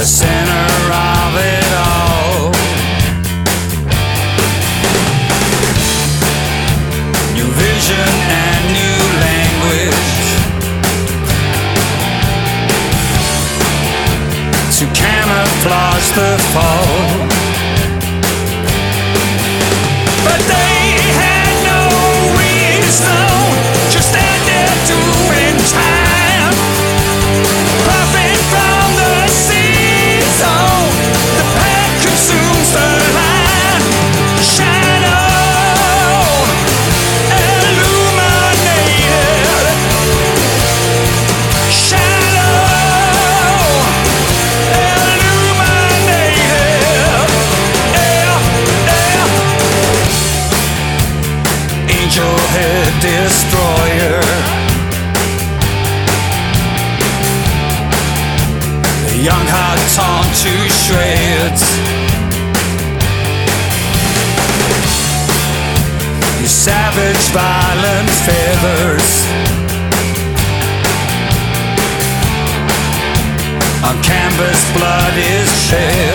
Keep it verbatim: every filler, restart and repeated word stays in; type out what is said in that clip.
the center of it all. New vision and new language to camouflage the fall. But they had no reason, just stand there doing time. Profit from the season, the pack consumes the line. Shadow illuminated, shadow illuminated. Yeah, yeah. Angel head destroyer, the young heart torn to shreds. Your savage violent feathers on canvas blood is shed.